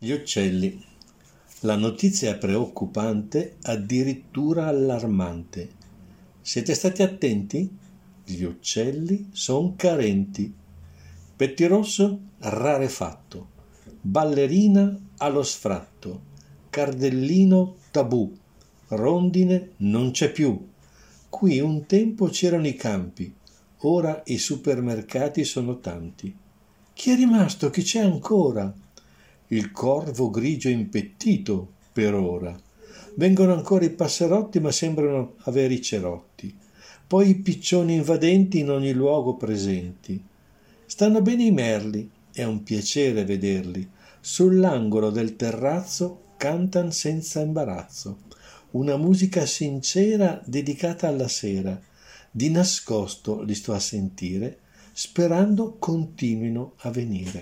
Gli uccelli. La notizia è preoccupante, addirittura allarmante. Siete stati attenti? Gli uccelli son carenti. Pettirosso rarefatto, ballerina allo sfratto, cardellino tabù, rondine non c'è più. Qui un tempo c'erano i campi, ora i supermercati sono tanti. Chi è rimasto? Chi c'è ancora? Il corvo grigio impettito per ora. Vengono ancora i passerotti, ma sembrano avere i cerotti. Poi i piccioni invadenti in ogni luogo presenti. Stanno bene i merli, è un piacere vederli. Sull'angolo del terrazzo cantan senza imbarazzo. Una musica sincera dedicata alla sera. Di nascosto li sto a sentire, sperando continuino a venire.